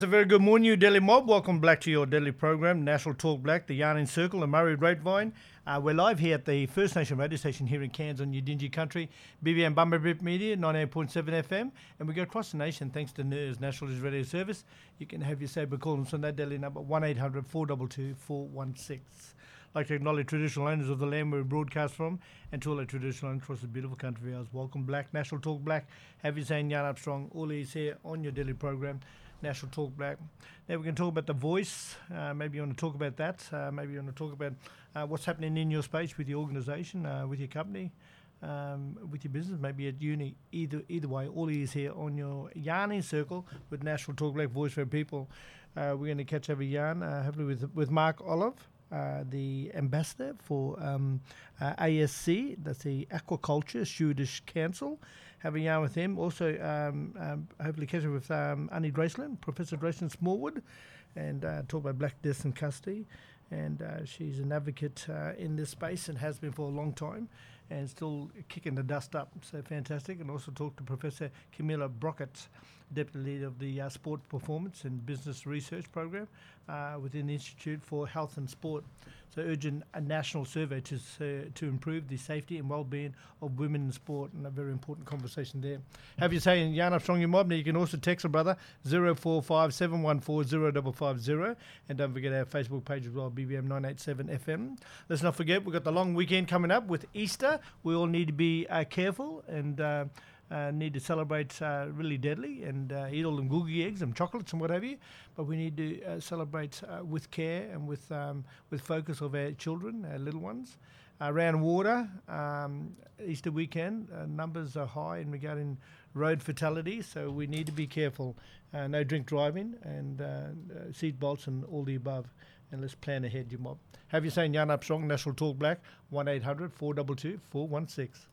A very good morning, you Delhi mob. Welcome back to your Delhi program, National Talk Black, the Yarning Circle, the Murray Grapevine. We're live here at the First Nation radio station here in Cairns on Yidinji Country, BBM Bumberbip Media, 98.7 FM, and we go across the nation thanks to NERS, National News Radio Service. You can have your saber calls on that Delhi number, 1800 422 416. I'd like to acknowledge traditional owners of the land where we broadcast from, and to all our traditional owners across the beautiful country of ours. Welcome Black, National Talk Black. Have you saying Yarn Armstrong, all these here on your Delhi program. National Talk Black. Now we can talk about the voice. Maybe you want to talk about that. Maybe you want to talk about what's happening in your space with your organisation, with your company, with your business, maybe at uni. Either way, all is here on your Yarning Circle with National Talk Black Voice for People. We're going to catch up a yarn, hopefully with Mark Olive, the ambassador for ASC, that's the Aquaculture Stewardship Council. Have a yarn with him. Also, hopefully catch up with Annie Draceland, Professor Draceland Smallwood, and talk about Black Deaths in Custody. And she's an advocate in this space and has been for a long time and still kicking the dust up. So fantastic. And also talk to Professor Camilla Brockett, Deputy Lead of the Sport Performance and Business Research Program within the Institute for Health and Sport. So urging a national survey to improve the safety and well-being of women in sport, and a very important conversation there. Have you saying Yarn Armstrong your mob? Now you can also text a brother 045 714 0550, and don't forget our Facebook page as well, BBM 987 FM. Let's not forget we've got the long weekend coming up with Easter. We all need to be careful and need to celebrate really deadly and eat all them googie eggs and chocolates and what have you. But we need to celebrate with care and with focus of our children, our little ones. Around water, Easter weekend, numbers are high in regarding road fatalities, so we need to be careful. No drink driving and seat belts and all the above. And let's plan ahead, you mob. Have you saying Yarn Armstrong, National Talk Black, 1800 422 416.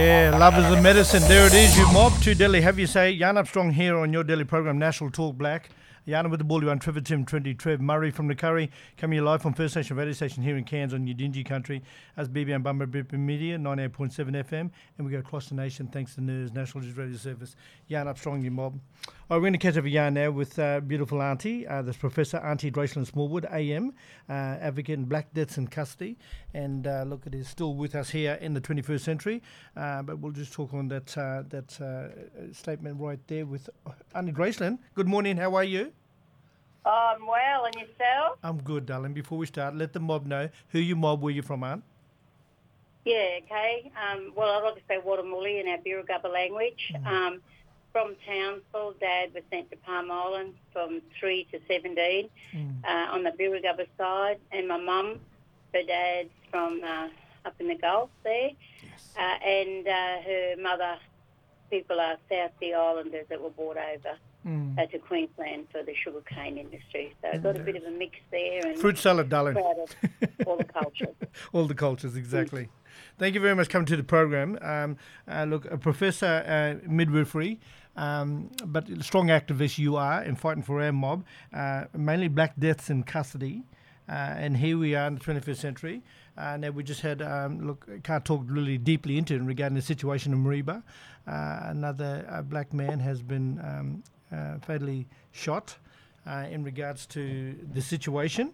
Yeah, love is a medicine. There it is, you mob. To Delhi, have you say. Jan Armstrong here on your Delhi program, National Talk Black. Jan with the ball, you on Trevor Tim 20, Trev Murray from the Curry, coming live from First Nation Radio Station here in Cairns on Yidinji Country, as BB and Bumba Media, 98.7 FM, and we go across the nation thanks to NERS, National News Radio Service. Jan Armstrong, you mob. All right, we're going to catch up with Jan now with beautiful auntie, that's Professor Auntie Gracelyn Smallwood, AM, advocate in Black Deaths in Custody, and look, it is still with us here in the 21st century, but we'll just talk on that statement right there with Auntie Gracelyn. Good morning, how are you? I'm well, and yourself? I'm good, darling. Before we start, let the mob know who you mob, where you from, Aunt. Yeah, okay. Well, I'd like to say Wadamuli in our Birragubba language. From Townsville, Dad was sent to Palm Island from 3 to 17 on the Birragubba side, and my mum, her dad's from up in the Gulf there, and her mother, people are South Sea Islanders that were brought over. To Queensland for the sugarcane industry. So I've got a bit of a mix there. And fruit salad, darling. Proud of all the cultures. All the cultures, exactly. Thank you very much for coming to the program. Look, a professor, midwifery, but a strong activist you are in fighting for our mob, mainly Black Deaths in Custody. And here we are in the 21st century. Now we just had, can't talk really deeply into it regarding the situation in Mareeba. Another black man has been fatally shot in regards to the situation.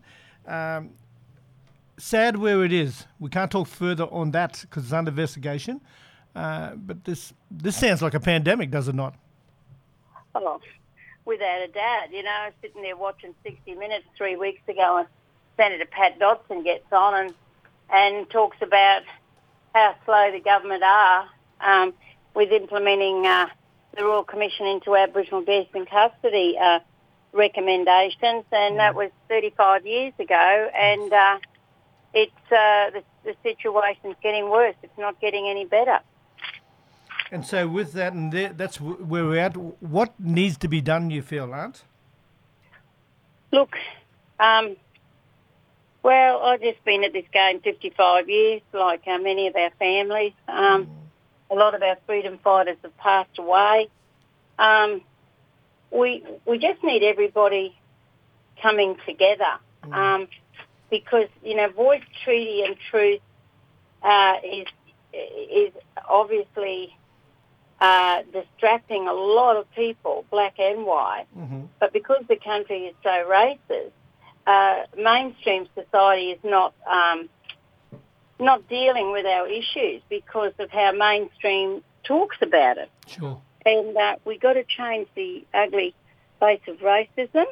Sad where it is. We can't talk further on that because it's under investigation. But this sounds like a pandemic, does it not? Oh, without a doubt. You know, I was sitting there watching 60 Minutes 3 weeks ago, and Senator Pat Dodson gets on and talks about how slow the government are with implementing the Royal Commission into Aboriginal Deaths in Custody recommendations, and that was 35 years ago, and it's the situation's getting worse. It's not getting any better. And so with that, and that's where we're at. What needs to be done, you feel, Aunt? Look, well, I've just been at this game 55 years, like many of our families. A lot of our freedom fighters have passed away. We just need everybody coming together because, you know, voice, treaty and truth is obviously distracting a lot of people, black and white. But because the country is so racist, mainstream society is not dealing with our issues because of how mainstream talks about it. Sure. And we got to change the ugly face of racism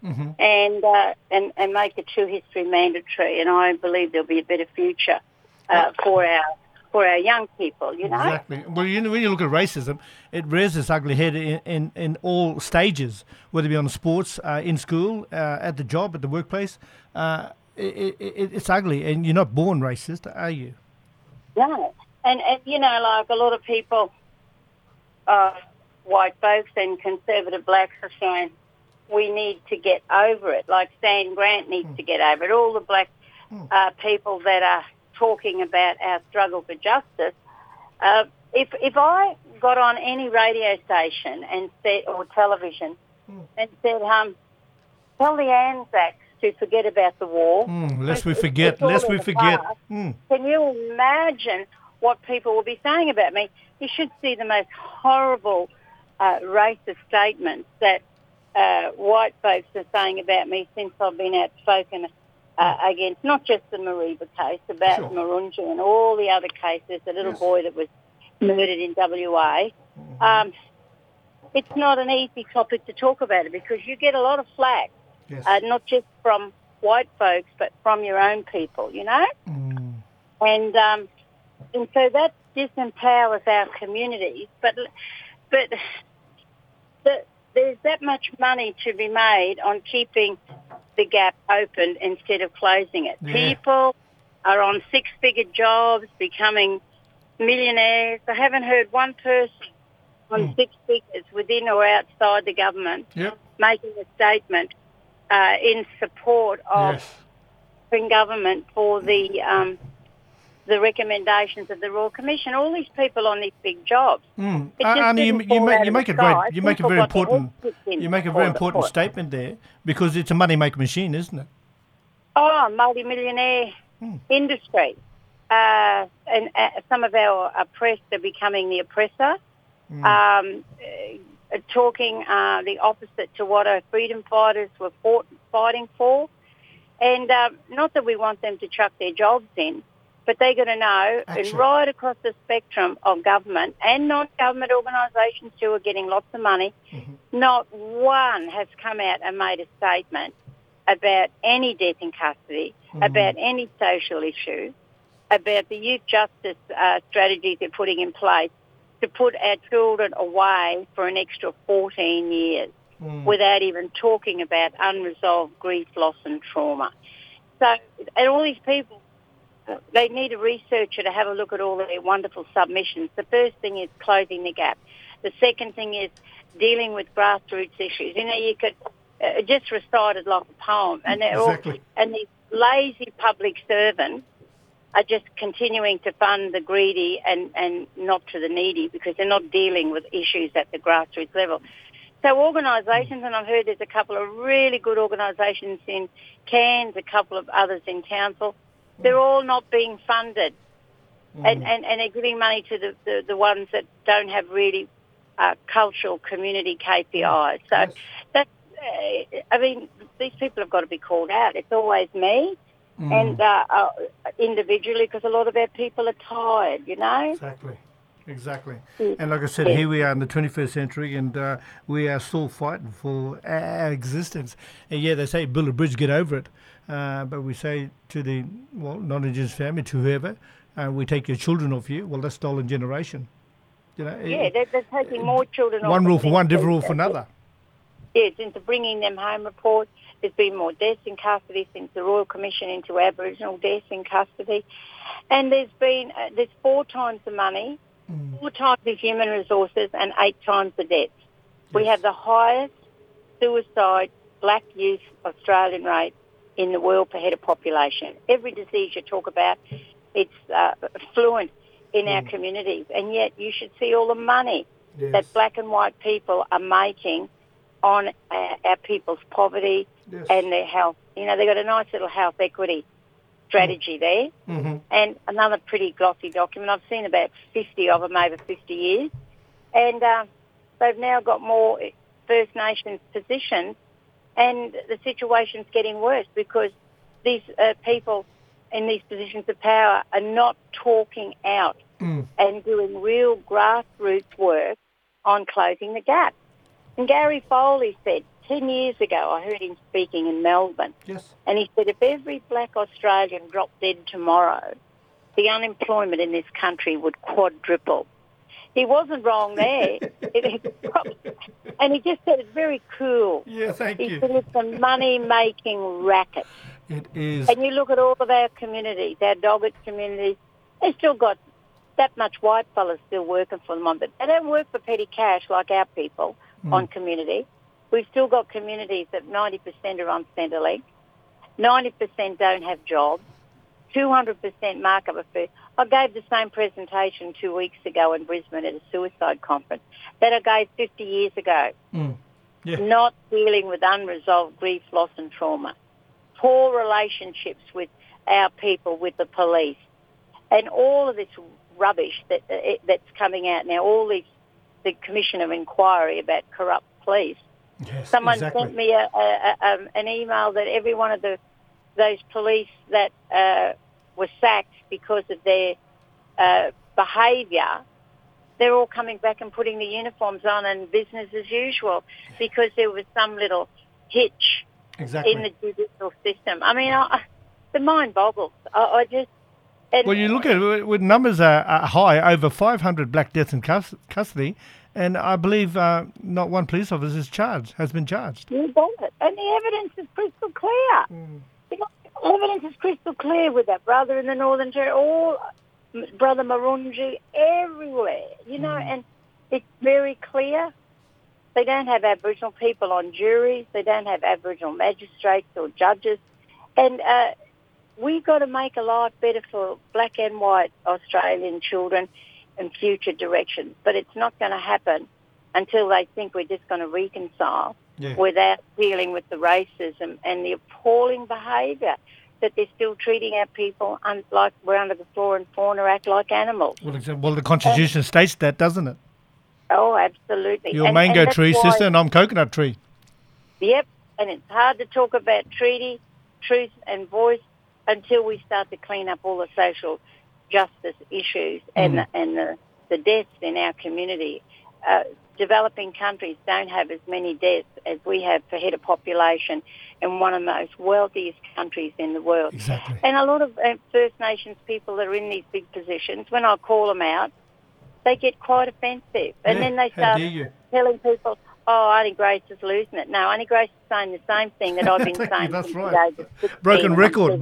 and make a true history mandatory. And I believe there'll be a better future for our young people, you know. Exactly. Well, you know, when you look at racism, it rears its ugly head in all stages, whether it be on the sports, in school, at the job, at the workplace. It's ugly, and you're not born racist, are you? No. And you know, like a lot of people, white folks and conservative blacks are saying, we need to get over it. Like Stan Grant needs to get over it. All the black people that are talking about our struggle for justice. If I got on any radio station and said, or television, and said, tell the Anzacs to forget about the war. Lest we forget. Can you imagine what people will be saying about me? You should see the most horrible racist statements that white folks are saying about me since I've been outspoken against not just the Mareeba case, about Marunja and all the other cases, the little boy that was murdered in WA. It's not an easy topic to talk about it because you get a lot of flack. Yes. Not just from white folks, but from your own people, you know? And so that disempowers our communities. But there's that much money to be made on keeping the gap open instead of closing it. Yeah. People are on six-figure jobs, becoming millionaires. I haven't heard one person on six figures within or outside the government making a statement in support of government for the the recommendations of the Royal Commission. All these people on these big jobs. Mm. It just Annie, didn't fall out you of make the a great, sky. you make a People very got their important, heads kicked in you make a before very the important foot. statement there, because it's a money making machine, isn't it? Oh, multimillionaire industry. And some of our oppressed are becoming the oppressor. Talking the opposite to what our freedom fighters were fighting for. And not that we want them to chuck their jobs in, but they're going to know, and right across the spectrum of government and non-government organisations too are getting lots of money, not one has come out and made a statement about any death in custody, about any social issues, about the youth justice strategies they're putting in place to put our children away for an extra 14 years without even talking about unresolved grief, loss and trauma. So, and all these people, they need a researcher to have a look at all their wonderful submissions. The first thing is closing the gap. The second thing is dealing with grassroots issues. You know, you could just recite it like a poem, and they're all, and these lazy public servants are just continuing to fund the greedy and not to the needy, because they're not dealing with issues at the grassroots level. So organisations, and I've heard there's a couple of really good organisations in Cairns, a couple of others in Townsville, they're all not being funded. And they're giving money to the ones that don't have really cultural community KPIs. So that's, I mean, these people have got to be called out. It's always me. And individually, because a lot of our people are tired, you know? Exactly. And like I said, here we are in the 21st century, and we are still fighting for our existence. And yeah, they say build a bridge, get over it. But we say to the non-Indigenous family, to whoever, we take your children off you. Well, that's stolen generation. You know. Yeah, they're taking more children off. One rule for one, different rule for another. Yes, into bringing them home reports. There's been more deaths in custody since the Royal Commission into Aboriginal deaths in custody. And there's 4 times the money, 4 times the human resources, and 8 times the deaths. We have the highest suicide black youth Australian rate in the world per head of population. Every disease you talk about, it's fluent in our communities. And yet you should see all the money that black and white people are making on our people's poverty and their health. You know, they've got a nice little health equity strategy there, and another pretty glossy document. I've seen about 50 of them over 50 years, and they've now got more First Nations positions, and the situation's getting worse because these people in these positions of power are not talking out and doing real grassroots work on closing the gap. And Gary Foley said 10 years ago, I heard him speaking in Melbourne, and he said if every black Australian dropped dead tomorrow, the unemployment in this country would quadruple. He wasn't wrong there. And he just said it's very cool. Yeah, thank you. He said it's a money-making racket. It is. And you look at all of our communities, our Doggett communities, they've still got that much white fellas still working for them on, but they don't work for petty cash like our people on community. We've still got communities that 90% are on Centrelink, 90% don't have jobs, 200% markup of food. I gave the same presentation 2 weeks ago in Brisbane at a suicide conference that I gave 50 years ago. Not dealing with unresolved grief, loss and trauma. Poor relationships with our people, with the police. And all of this rubbish that's coming out now, the Commission of Inquiry about corrupt police. Someone sent me an email that every one of those police that were sacked because of their behaviour, they're all coming back and putting the uniforms on and business as usual because there was some little hitch in the judicial system. I mean, the mind boggles. I just... Well, you look at it, when numbers are high, over 500 black deaths in custody, and I believe not one police officer has been charged. You got it. And the evidence is crystal clear. The evidence is crystal clear with that brother in the Northern Territory, Brother Marunji, everywhere, you know, and it's very clear. They don't have Aboriginal people on juries. They don't have Aboriginal magistrates or judges. And we got to make a life better for black and white Australian children in future directions. But it's not going to happen until they think we're just going to reconcile without dealing with the racism and the appalling behaviour that they're still treating our people like we're under the flora and fauna act like animals. Well, the Constitution states that, doesn't it? Oh, absolutely. You're a mango tree, sister, and I'm coconut tree. Yep, and it's hard to talk about treaty, truth and voice until we start to clean up all the social justice issues and the deaths in our community. Developing countries don't have as many deaths as we have per head of population in one of the most wealthiest countries in the world. Exactly. And a lot of First Nations people that are in these big positions, when I call them out, they get quite offensive. And then they start telling people, oh, Auntie Grace is losing it. No, Auntie Grace is saying the same thing that I've been saying. That's right. Broken record.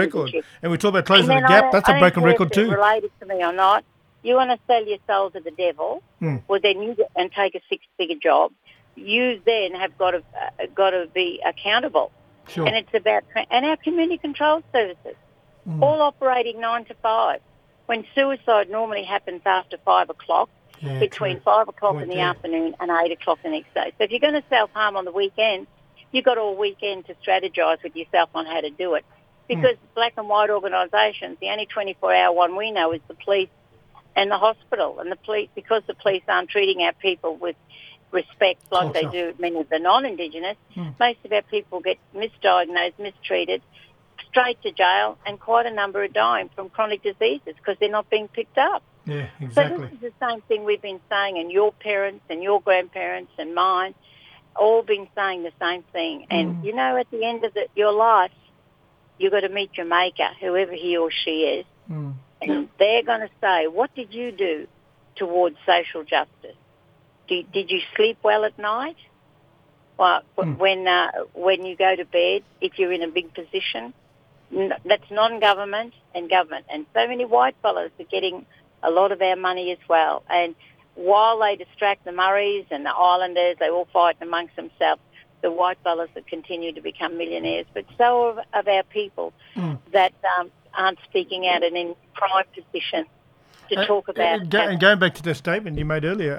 And we talk about closing the gap. That's a broken record too. Related to me or not. You want to sell your soul to the devil, well, then you go and take a six-figure job. You then have got to be accountable. Sure. And it's about and our community control services, all operating 9 to 5. When suicide normally happens after 5 o'clock, between 5 o'clock in the afternoon and 8 o'clock the next day. So if you're going to self-harm on the weekend, you've got all weekend to strategise with yourself on how to do it. Because black and white organisations, the only 24-hour one we know is the police and the hospital. And the police, because the police aren't treating our people with respect like they do many of the non-Indigenous, most of our people get misdiagnosed, mistreated, straight to jail, and quite a number are dying from chronic diseases because they're not being picked up. Yeah, exactly. So this is the same thing we've been saying, and your parents and your grandparents and mine, all been saying the same thing. And, you know, at the end of your life, you've got to meet your maker, whoever he or she is, and they're going to say, what did you do towards social justice? Did you sleep well at night? Well, when you go to bed, if you're in a big position, that's non-government and government. And so many white fellas are getting a lot of our money as well. And while they distract the Murrays and the Islanders, they all fight amongst themselves, the white fellas that continue to become millionaires. But so of our people that aren't speaking out and in prime position to talk about. And going back to the statement you made earlier,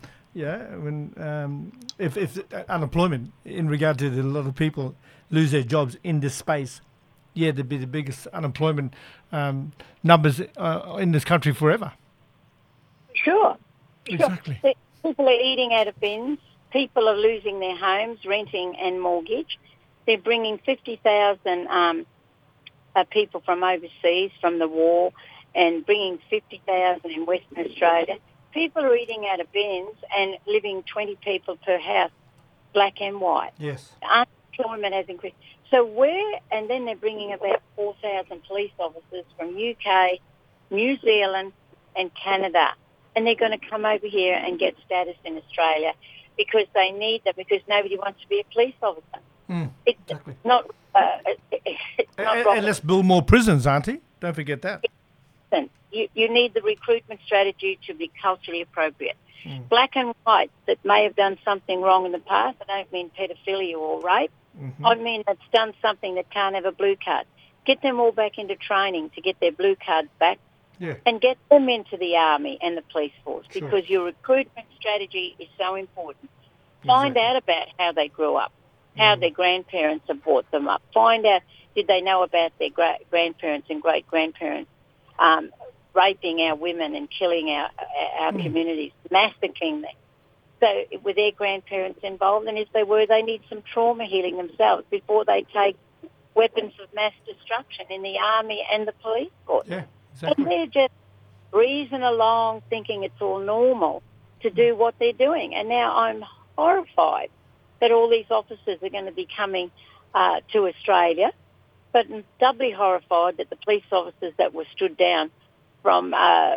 if unemployment in regard to a lot of people lose their jobs in this space, there'd be the biggest unemployment numbers in this country forever. Sure. Exactly. People are eating out of bins. People are losing their homes, renting and mortgage. They're bringing 50,000 people from overseas, from the war, and bringing 50,000 in Western Australia. People are eating out of bins and living 20 people per house, black and white. Yes. Unemployment has increased. So and then they're bringing about 4,000 police officers from UK, New Zealand and Canada. And they're going to come over here and get status in Australia because they need them, because nobody wants to be a police officer. Exactly. Not and let's build more prisons, Auntie. Don't forget that. You need the recruitment strategy to be culturally appropriate. Black and white that may have done something wrong in the past, I don't mean pedophilia or rape, I mean that's done something that can't have a blue card. Get them all back into training to get their blue cards back and get them into the army and the police force because your recruitment strategy is so important. Find out about how they grew up, how their grandparents have brought them up. Find out, did they know about their grandparents and great-grandparents raping our women and killing our communities, massacring them. So were their grandparents involved? And if they were, they need some trauma healing themselves before they take weapons of mass destruction in the army and the police force. Yeah, exactly. And they're just breezing along thinking it's all normal to do what they're doing. And now I'm horrified that all these officers are going to be coming to Australia, but I'm doubly horrified that the police officers that were stood down from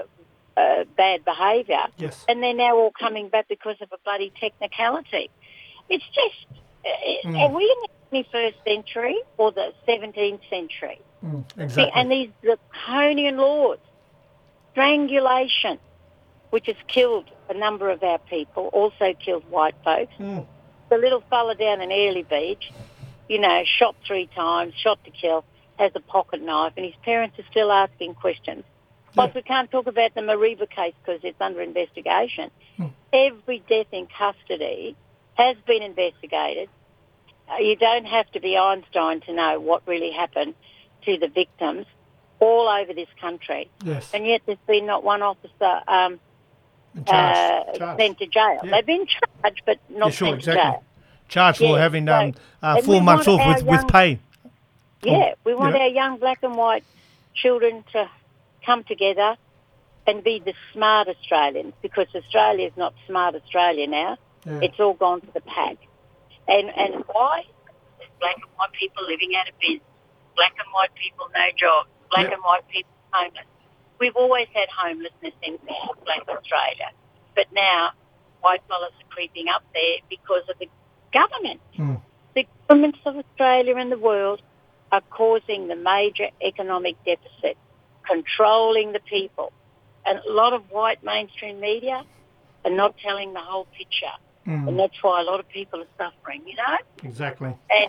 bad behaviour, and they're now all coming back because of a bloody technicality. It's just, are we in the 21st century or the 17th century? Exactly. And these draconian laws, strangulation, which has killed a number of our people, also killed white folks. The little fella down in Airlie Beach, shot 3 times, shot to kill, has a pocket knife, and his parents are still asking questions. But we can't talk about the Mariba case because it's under investigation. Every death in custody has been investigated. You don't have to be Einstein to know what really happened to the victims all over this country. Yes. And yet there's been not one officer Charged. sent to jail. Yeah. They've been charged, but not sent to jail. Charged for having 4 months off with pay. Yeah, we want our young black and white children to come together and be the smart Australians, because Australia is not smart Australia now. Yeah. It's all gone to the pack. And why? There's black and white people living out of business. Black and white people, no jobs. Black and white people, homeless. We've always had homelessness in black Australia. But now white fellas are creeping up there because of the government. The governments of Australia and the world are causing the major economic deficit, controlling the people. And a lot of white mainstream media are not telling the whole picture. And that's why a lot of people are suffering, you know? Exactly. And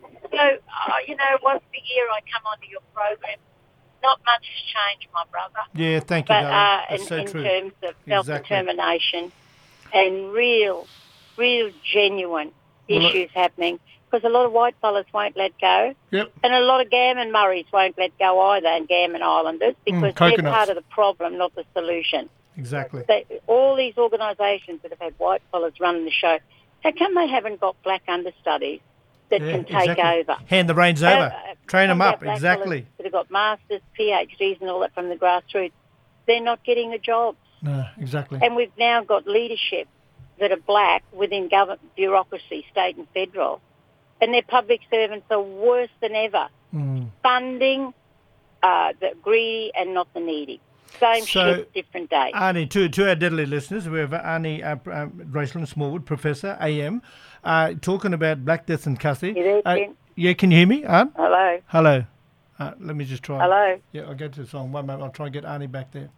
once a year I come onto your program. Not much has changed, my brother. Yeah, thank you, but, darling. That's in, so in true. terms of self-determination and real genuine issues happening, because a lot of white fellas won't let go. Yep. And a lot of Gammon Murrays won't let go either, and Gammon Islanders, because they're part of the problem, not the solution. Exactly. All these organisations that have had white fellas running the show, how come they haven't got black understudies that can take over? Hand the reins over. Train them up. Exactly. That have got masters, PhDs and all that from the grassroots. They're not getting a job. No, exactly. And we've now got leadership that are black within government bureaucracy, state and federal. And their public servants are worse than ever. Funding the greedy and not the needy. Same shit, different day. Arnie, to our deadly listeners, we have Arnie Graceland Smallwood, Professor, AM, talking about black deaths in custody. You there, Ken? Yeah, can you hear me, Arne? Hello. Hello. Let me just try. Hello. Yeah, I'll go to the song. 1 moment, I'll try and get Arnie back there.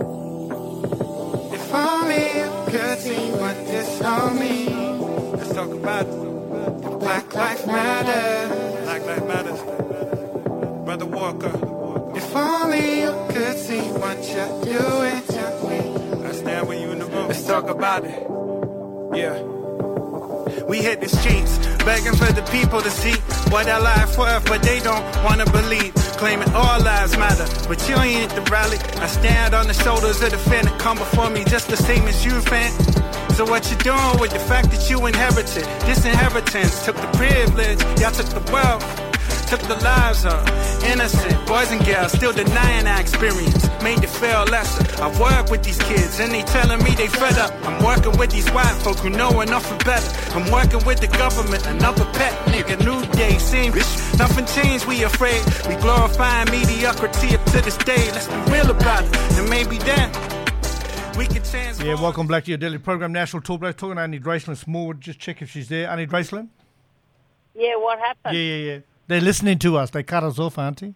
If only you could see what this all means. Let's talk about it. Black Lives Matter. Black Lives Matter. Brother Walker. If only you could see what you're doing to me. I stand with you in the room. Let's talk about it. Yeah. We hit the streets, begging for the people to see what our life worth, but they don't want to believe. Claiming all lives matter, but you ain't at the rally. I stand on the shoulders of the fan that come before me just the same as you, fan. So what you doing with the fact that you inherited this inheritance? Took the privilege, y'all took the wealth, took the lives of innocent boys and girls, still denying our experience, made it feel lesser. I work with these kids and they telling me they fed up. I'm working with these white folk who know enough and better. I'm working with the government, another pet nigga, new day, same bitch. Nothing changed, we afraid. We glorifying mediocrity up to this day. Let's be real about it, and maybe then we can change. Yeah, welcome back to your daily program, National Talk Black. Talking to Arnie Graceland Smallwood. Just check if she's there. Arnie Graceland? Yeah, what happened? Yeah. They're listening to us. They cut us off, auntie.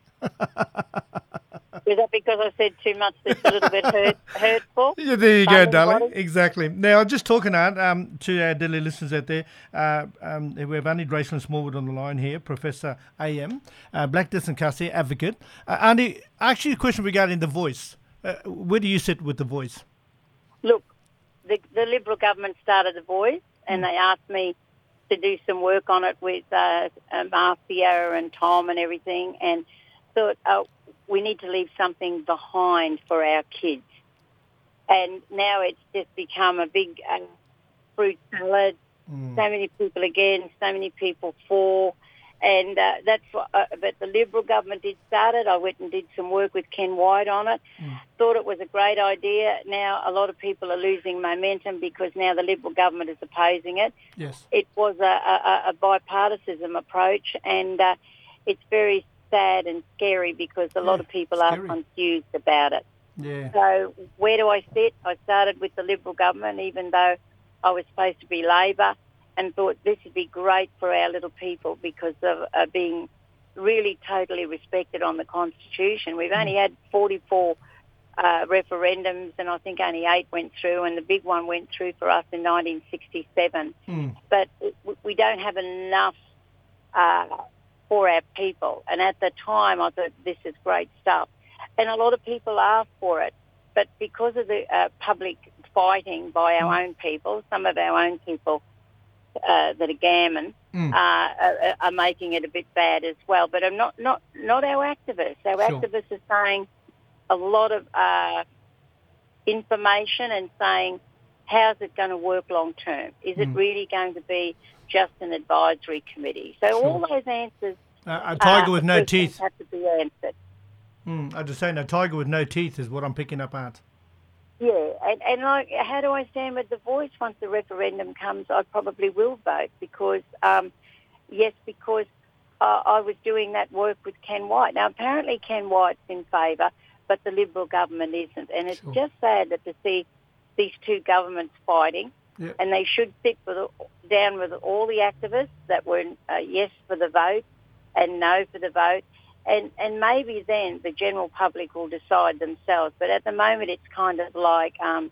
Is that because I said too much that's a little bit hurtful? Yeah, there you go, darling. Exactly. Now, just talking out to our daily listeners out there, we have Arnie Graceland Smallwood on the line here, Professor AM, Black Deaths in Custody advocate. Arnie, actually a question regarding The Voice. Where do you sit with The Voice? Look, the Liberal government started The Voice, and they asked me to do some work on it with Marcia and Tom and everything, and thought we need to leave something behind for our kids. And now it's just become a big fruit salad. So many people against, so many people for. And that's what, but the Liberal government did start it. I went and did some work with Ken White on it. Thought it was a great idea. Now a lot of people are losing momentum because now the Liberal government is opposing it. Yes. It was a bipartisan approach, and it's very sad and scary because a lot of people are confused about it. Yeah. So where do I sit? I started with the Liberal government, even though I was supposed to be Labor, and thought this would be great for our little people because of being really totally respected on the Constitution. We've only had 44 referendums, and I think only 8 went through, and the big one went through for us in 1967. But we don't have enough for our people. And at the time, I thought, this is great stuff. And a lot of people are for it. But because of the public fighting by our own people, some of our own people that are gammon are making it a bit bad as well. But I'm not our activists. Our activists are saying a lot of information and saying, how's it going to work long term? Is it really going to be just an advisory committee? So all those answers a tiger with no teeth have to be answered. I'm just saying, a tiger with no teeth is what I'm picking up at. Yeah, and like, how do I stand with the voice once the referendum comes? I probably will vote because I was doing that work with Ken White. Now, apparently Ken White's in favour, but the Liberal government isn't. And it's just sad that to see these two governments fighting, and they should sit down with all the activists that were yes for the vote and no for the vote, and maybe then the general public will decide themselves. But at the moment it's kind of like a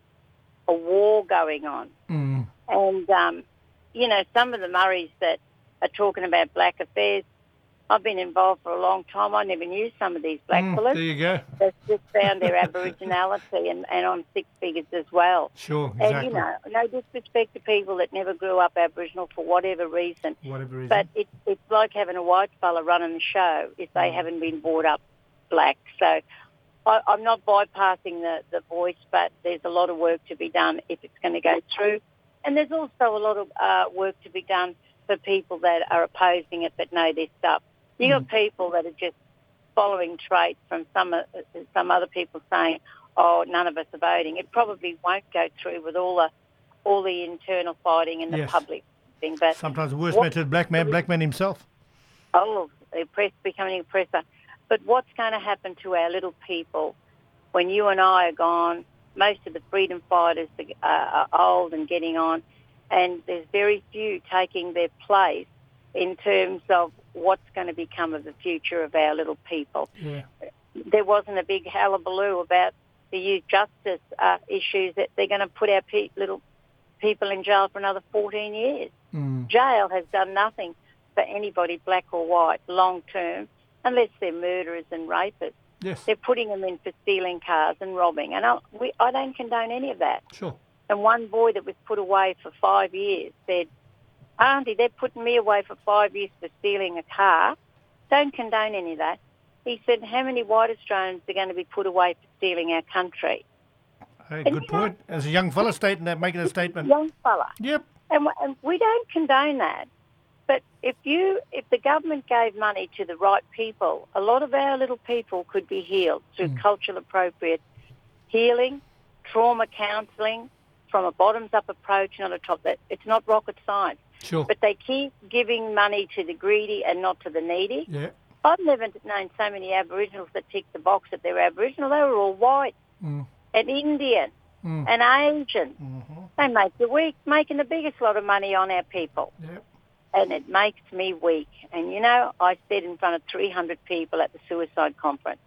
war going on. And, some of the Murrays that are talking about black affairs, I've been involved for a long time. I never knew some of these black fellas. There you go. They've just found their Aboriginality and on six figures as well. Sure, exactly. And, no disrespect to people that never grew up Aboriginal for whatever reason. But it's like having a white fella running the show if they haven't been brought up black. So I'm not bypassing the voice, but there's a lot of work to be done if it's going to go through. And there's also a lot of work to be done for people that are opposing it but know their stuff. You got people that are just following traits from some other people saying, "Oh, none of us are voting." It probably won't go through with all the internal fighting and the public thing. But sometimes the worst method, black man himself. Oh, the oppressed becoming oppressor. But what's going to happen to our little people when you and I are gone? Most of the freedom fighters are old and getting on, and there's very few taking their place in terms of what's going to become of the future of our little people. Yeah. There wasn't a big hullabaloo about the youth justice issues that they're going to put our little people in jail for another 14 years. Jail has done nothing for anybody, black or white, long term, unless they're murderers and rapists. Yes. They're putting them in for stealing cars and robbing. And I don't condone any of that. Sure. And one boy that was put away for 5 years said, "Auntie, they're putting me away for 5 years for stealing a car. Don't condone any of that." He said, "How many white Australians are going to be put away for stealing our country?" Hey, good point. As a young fella making a statement. Young fella. Yep. And we don't condone that. But if the government gave money to the right people, a lot of our little people could be healed through cultural appropriate healing, trauma counselling, from a bottoms-up approach, not a top. It's not rocket science. Sure. But they keep giving money to the greedy and not to the needy. Yeah. I've never known so many Aboriginals that tick the box that they're Aboriginal. They were all white and Indian and Asian. They make you weak, making the biggest lot of money on our people. Yep. And it makes me weak. And, I said in front of 300 people at the suicide conference,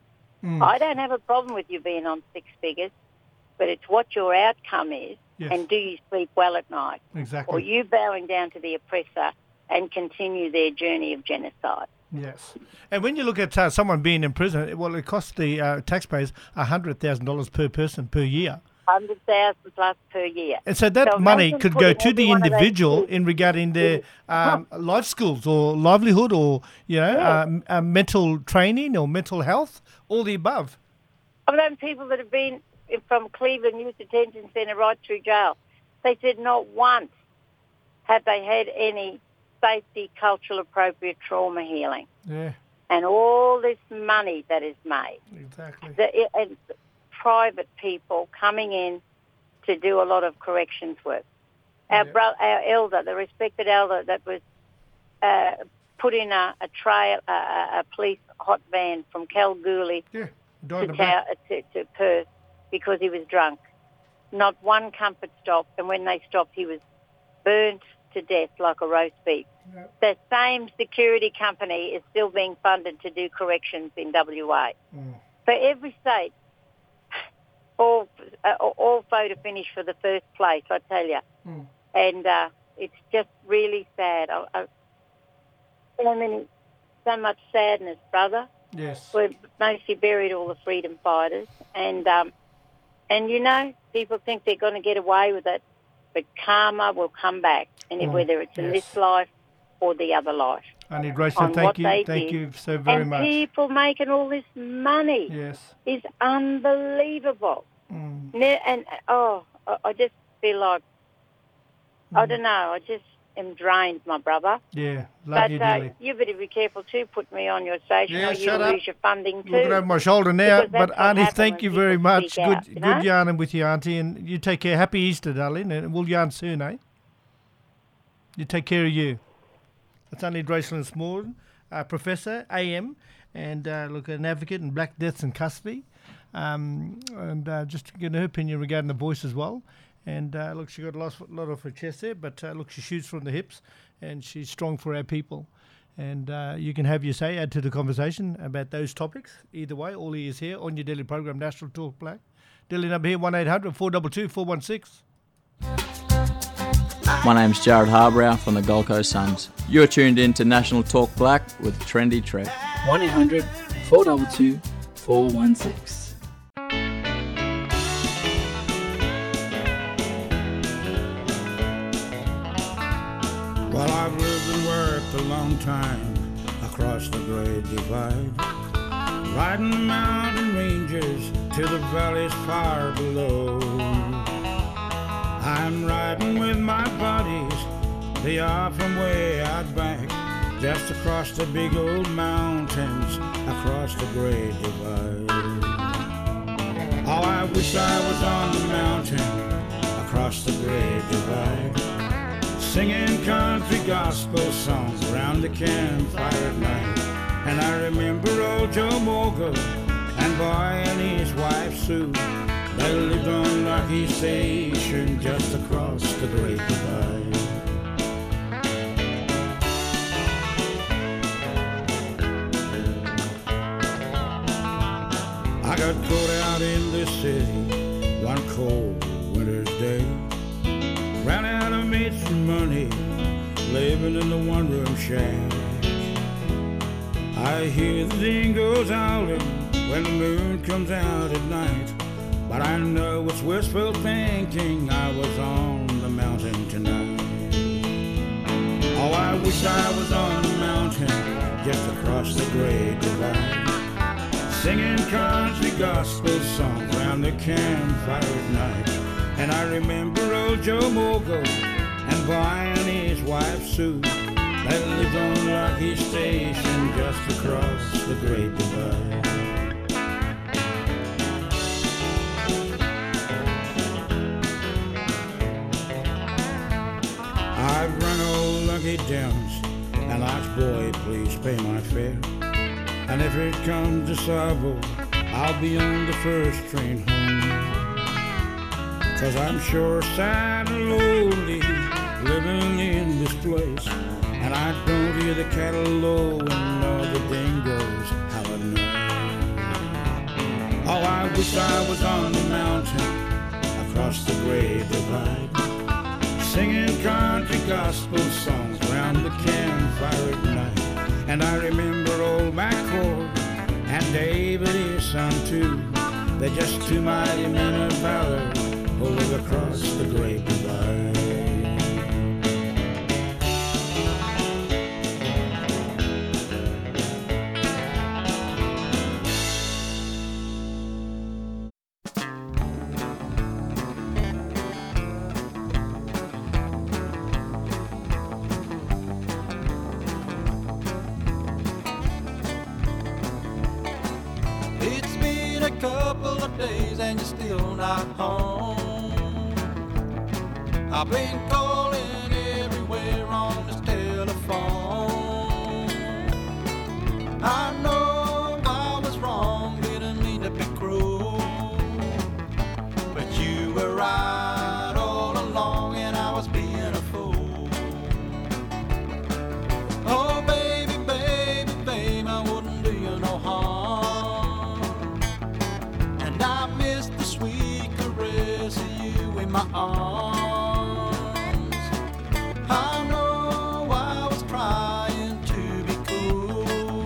I don't have a problem with you being on six figures, but it's what your outcome is. Yes. And do you sleep well at night? Exactly. Or you bowing down to the oppressor and continue their journey of genocide? Yes. And when you look at someone being in prison, well, it costs the taxpayers $100,000 per person per year. 100,000 plus per year. And so that money could go to the individual in regarding their life skills or livelihood or, mental training or mental health, all the above. I've known people that have been from Cleveland Youth Detention Centre right through jail. They said not once have they had any safety, cultural appropriate trauma healing. Yeah. And all this money that is made. Exactly. And private people coming in to do a lot of corrections work. Our elder, the respected elder that was put in a police hot van from Kalgoorlie to Perth because he was drunk. Not one comfort stop, and when they stopped, he was burnt to death like a roast beef. Yep. The same security company is still being funded to do corrections in WA. For every state, all photo finish for the first place, I tell you. And it's just really sad. So many so much sadness, brother. Yes. We've mostly buried all the freedom fighters, and you know, people think they're going to get away with it, but karma will come back, and whether it's in this life or the other life. Annie Graceland, thank you so very much. And people making all this money is unbelievable. And I just feel like, I don't know, I just am drained, my brother. Yeah, love you dearly. You better be careful too, put me on your station, or you'll lose your funding too. Looking over my shoulder now, but Auntie, thank you very much. Good yarning with you, Auntie, and you take care. Happy Easter, darling, and we'll yarn soon, eh? You take care of you. That's Annie Graceland Small, Professor, AM, and an advocate in black deaths in custody. Just to get her opinion regarding the voice as well. And she got a lot off her chest there, but she shoots from the hips, and she's strong for our people. And you can have your say, add to the conversation about those topics. Either way, all ears here on your daily program, National Talk Black. Daily number here, 1-800-422-416. My name's Jared Harbrow from the Gold Coast Suns. You're tuned in to National Talk Black with Trendy Trev. 1-800-422-416. Well, I've lived and worked a long time across the Great Divide, riding the mountain ranges to the valleys far below. I'm riding with my buddies, they are from way out back, just across the big old mountains, across the Great Divide. Oh, I wish I was on the mountain, across the Great Divide, singing country gospel songs around the campfire at night. And I remember old Joe Morgan and Boy and his wife Sue. They lived on Lucky Station just across the Great Divide. I got caught out in the city one cold winter's day. Ran out of mates and money, living in the one-room shack. I hear the dingoes howling when the moon comes out at night, but I know it's wishful thinking I was on the mountain tonight. Oh, I wish I was on the mountain just across the Great Divide, singing country gospel songs around the campfire at night. And I remember old Joe Mogo and Boy and his wife Sue. They lived on Lucky Station just across the Great Divide. I've run old Lucky Downs and asked, boy, please pay my fare. And if it comes to Sabo, I'll be on the first train home. 'Cause I'm sure sad and lonely living in this place, and I don't hear the cattle lowing nor the dingoes howling. Oh, I wish I was on the mountain across the Great Divide, singing country gospel songs around the campfire at night. And I remember old McCord and David, his son too. They're just two mighty men of valor who live across the Great Divide. It's been a couple of days and you're still not home. I've been calling everywhere on this telephone. I know I was wrong, didn't mean to be cruel, but you were right all along and I was being a fool. Oh baby, baby, babe, I wouldn't do you no harm, and I miss the sweet caress of you in my arms. I know I was trying to be cool,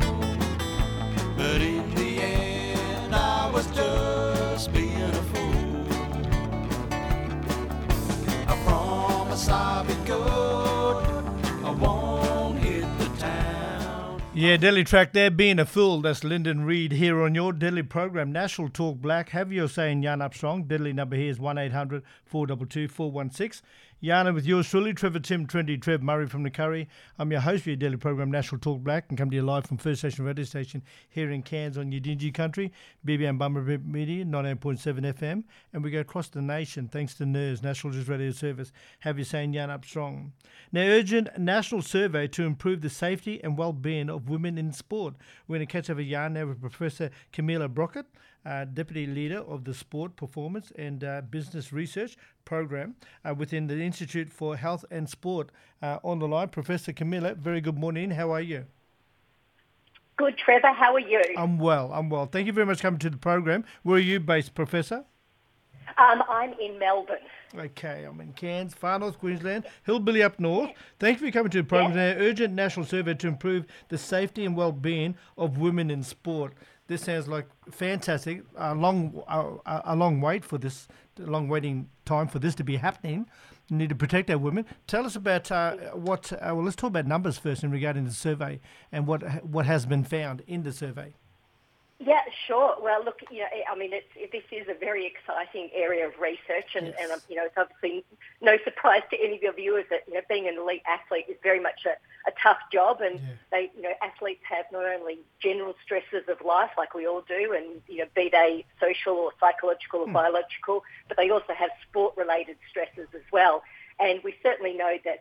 Yeah, Delhi track there, Being a Fool. That's Lyndon Reed here on your Delhi program, National Talk Black. Have your say in Yarn Up Strong. Delhi number here is 1800 422 416. Yarn with yours truly, Trevor Tim, Trendy Trev Murray from the Curry. I'm your host for your daily program, National Talk Black, and come to you live from First Station Radio Station here in Cairns on Yidinji Country, BBM Bumblebee Media, 98.7 FM, and we go across the nation thanks to NERS, National News Radio Service. Have you saying Yarn Up Strong. Now, urgent national survey to improve the safety and well-being of women in sport. We're going to catch up a yarn now with Professor Camilla Brockett, Deputy Leader of the Sport Performance and Business Research Program within the Institute for Health and Sport. On the line, Professor Camilla, very good morning. How are you? Good, Trevor. How are you? I'm well. Thank you very much for coming to the program. Where are you based, Professor? I'm in Melbourne. Okay, I'm in Cairns, far north Queensland, hillbilly up north. Thank you for coming to the program today. Urgent national survey to improve the safety and well-being of women in sport. This sounds like fantastic. A long wait for this, a long waiting time for this to be happening. We need to protect our women. Tell us about well, let's talk about numbers first in regarding the survey and what has been found in the survey. Yeah, sure. Well, look, I mean, this is a very exciting area of research, and it's obviously no surprise to any of your viewers that being an elite athlete is very much a tough job, and they, athletes have not only general stresses of life like we all do, and be they social or psychological or biological, but they also have sport-related stresses as well. And we certainly know that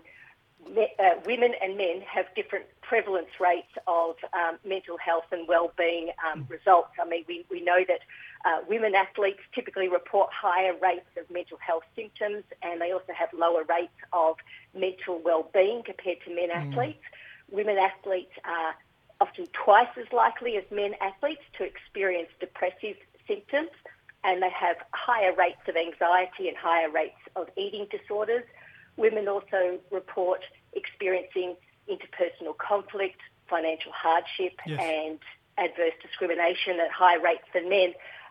women and men have different prevalence rates of mental health and well-being results. I mean, we know that women athletes typically report higher rates of mental health symptoms, and they also have lower rates of mental well-being compared to men athletes. Women athletes are often twice as likely as men athletes to experience depressive symptoms, and they have higher rates of anxiety and higher rates of eating disorders. Women also report experiencing interpersonal conflict, financial hardship, and adverse discrimination at higher rates than men.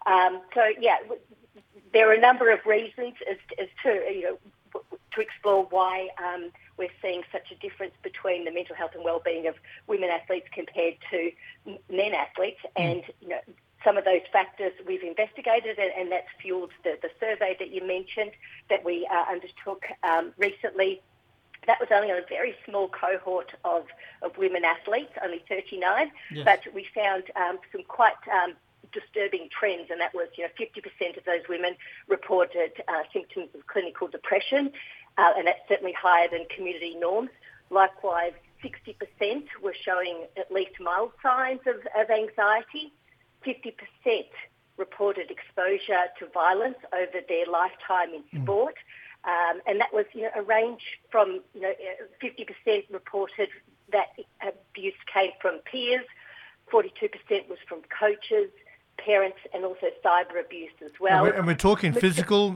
There are a number of reasons as to explore why we're seeing such a difference between the mental health and well-being of women athletes compared to men athletes, and some of those factors we've investigated, and that's fueled the survey that you mentioned that we undertook recently. That was only on a very small cohort of women athletes, only 39, but we found some quite disturbing trends, and that was 50% of those women reported symptoms of clinical depression, and that's certainly higher than community norms. Likewise, 60% were showing at least mild signs of anxiety. 50% reported exposure to violence over their lifetime in sport, and that was a range from 50% reported that abuse came from peers, 42% was from coaches, parents, and also cyber abuse as well. And we're talking physical,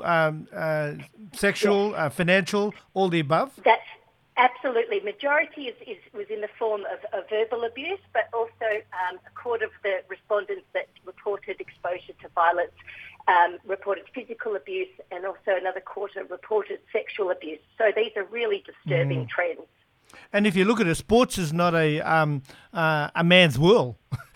sexual, financial, all the above? That's absolutely. Majority was in the form of verbal abuse, but also a quarter of the respondents that reported exposure to violence reported physical abuse, and also another quarter reported sexual abuse. So these are really disturbing trends. And if you look at it, sports is not a man's world.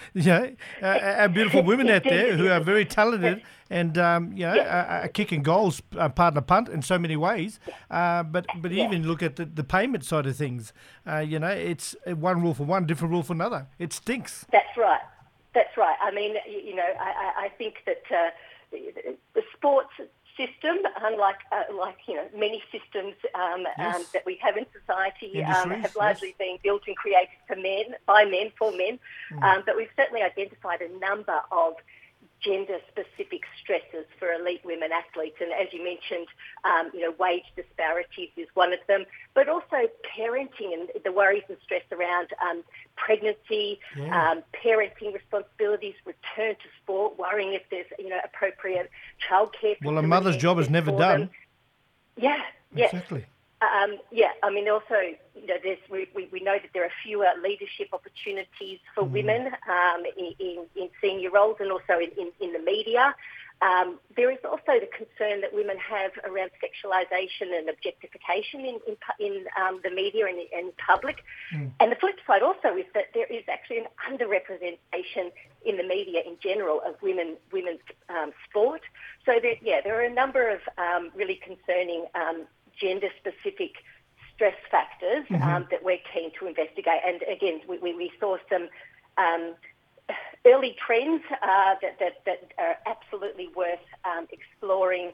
Our beautiful women out there who are very talented and are kicking goals, pardon the punt, in so many ways. But even look at the payment side of things. It's one rule for one, different rule for another. It stinks. That's right. I mean, I think that the sports system, unlike many systems that we have in society, have largely been built and created for men, by men, for men. But we've certainly identified a number of gender-specific stresses for elite women athletes, and as you mentioned, wage disparities is one of them, but also parenting and the worries and stress around pregnancy, parenting responsibilities, return to sport, worrying if there's appropriate childcare. Well, a mother's job is never done. Yeah, exactly. I mean, also, we know that there are fewer leadership opportunities for women in senior roles, and also in the media. There is also the concern that women have around sexualisation and objectification in the media and in public. And the flip side also is that there is actually an underrepresentation in the media in general of women's sport. So there are a number of really concerning gender-specific stress factors that we're keen to investigate. And again, we saw some early trends that are absolutely worth exploring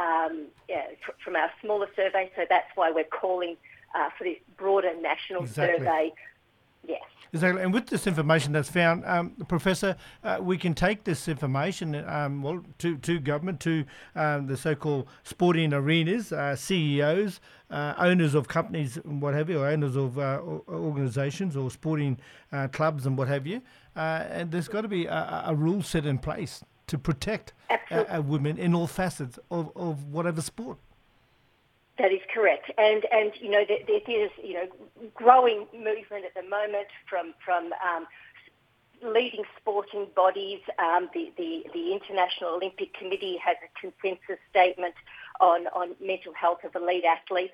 from our smaller survey. So that's why we're calling for this broader national survey. Yes. Exactly. And with this information that's found, Professor, we can take this information to government, to the so-called sporting arenas, CEOs, owners of companies and what have you, or owners of organisations or sporting clubs and what have you. And there's got to be a rule set in place to protect women in all facets of whatever sport. That is correct, and there is growing movement at the moment from leading sporting bodies. The International Olympic Committee has a consensus statement on mental health of elite athletes.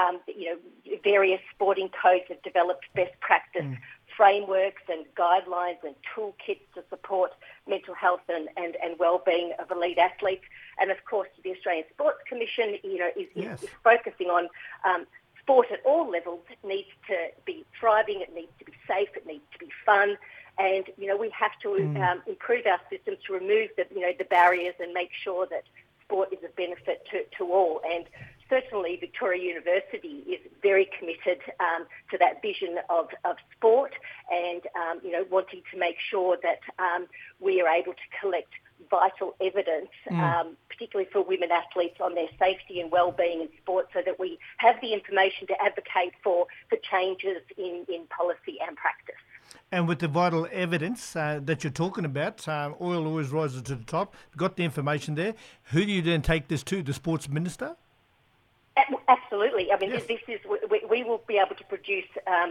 Various sporting codes have developed best practice frameworks and guidelines and toolkits to support mental health and well-being of elite athletes. And of course, the Australian Sports Commission, is focusing on sport at all levels. It needs to be thriving. It needs to be safe. It needs to be fun. And we have to improve our systems to remove the barriers and make sure that sport is a benefit to all. And certainly Victoria University is very committed to that vision of sport and, wanting to make sure that we are able to collect vital evidence, particularly for women athletes, on their safety and well-being in sport, so that we have the information to advocate for changes in policy and practice. And with the vital evidence that you're talking about, oil always rises to the top. Got the information there. Who do you then take this to? The Sports Minister? Absolutely. I mean, Yes. this is we will be able to produce,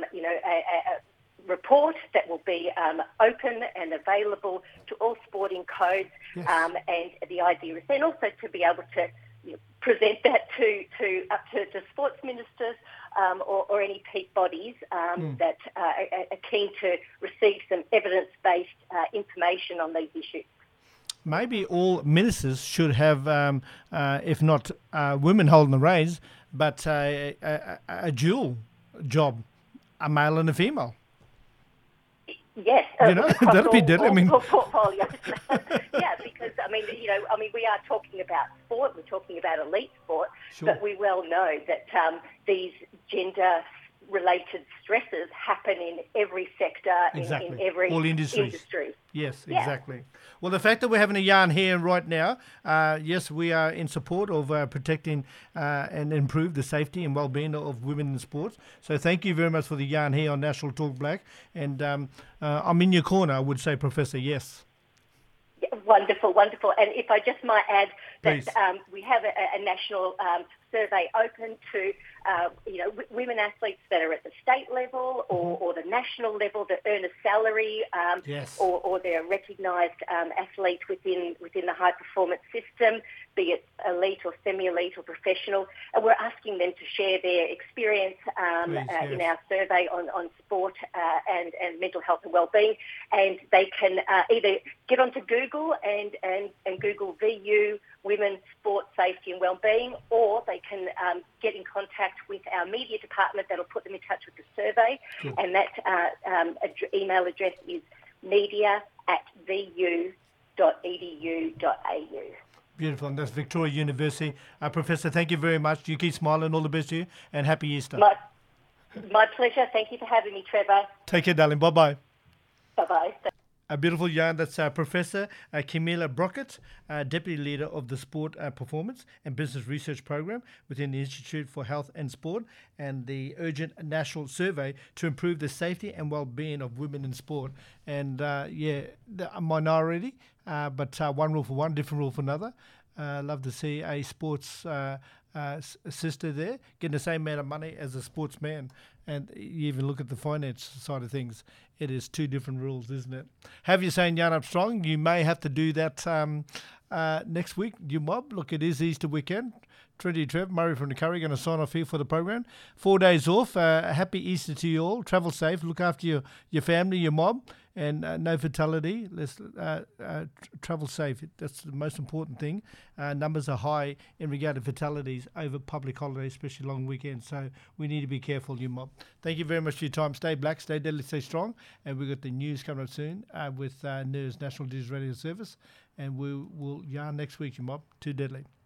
a report that will be open and available to all sporting codes. Yes. And the idea is then also to be able to present that to sports ministers or any peak bodies that are keen to receive some evidence-based information on these issues. Maybe all ministers should have, if not women holding the reins, but a dual job, a male and a female. Yes, that'd be deadly. I mean, portfolios. Yeah, because we are talking about sport. We're talking about elite sport, Sure. but we well know that these gender-related stresses happen in every sector, Exactly. in every All industries. industry. Yes, Yeah. exactly. Well, the fact that we're having a yarn here right now, yes, we are in support of protecting and improve the safety and well-being of women in sports. So thank you very much for the yarn here on National Talk Black. And I'm in your corner, I would say, Professor, yes. Yeah, wonderful. And if I just might add Please. that we have a national survey open to women athletes that are at the state level or the national level that earn a salary, Yes. or they're a recognised athlete within the high performance system, be it elite or semi-elite or professional, and we're asking them to share their experience Please, in yes. our survey on sport and mental health and wellbeing, and they can either get onto Google and Google VU Women's Sport Safety and Wellbeing, or they can get in contact with our media department that'll put them in touch with the survey. Good. And that email address is media@vu.edu.au. Beautiful. And that's Victoria University. Professor, thank you very much. You keep smiling. All the best to you. And happy Easter. My pleasure. Thank you for having me, Trevor. Take care, darling. Bye-bye. Bye-bye. A beautiful yarn. That's Professor Camilla Brockett, Deputy Leader of the Sport Performance and Business Research Program within the Institute for Health and Sport, and the urgent national survey to improve the safety and well-being of women in sport. And a minority, but one rule for one, different rule for another. Love to see a sports sister there getting the same amount of money as a sportsman. And you even look at the finance side of things, it is two different rules, isn't it? Have you saying yarn up strong? You may have to do that next week, you mob. Look, it is Easter weekend. Trinity Trev, Murray from the Curry, going to sign off here for the program. 4 days off. Happy Easter to you all. Travel safe. Look after your family, your mob, and no fatality. Let's travel safe. That's the most important thing. Numbers are high in regard to fatalities over public holidays, especially long weekends. So we need to be careful, you mob. Thank you very much for your time. Stay black, stay deadly, stay strong. And we've got the news coming up soon with NIRS, National Digital Radio Service. And we will yarn next week, you mob. Too deadly.